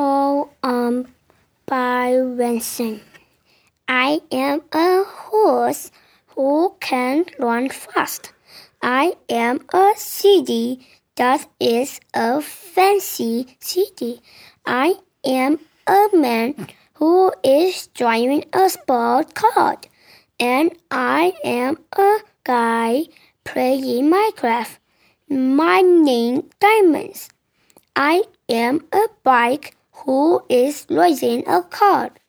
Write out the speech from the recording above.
Poem by Vincent. I am a horse who can run fast. I am a city that is a fancy city. I am a man who is driving a sport car. And I am a guy playing Minecraft, mining diamonds. I am a bike who is racing a car.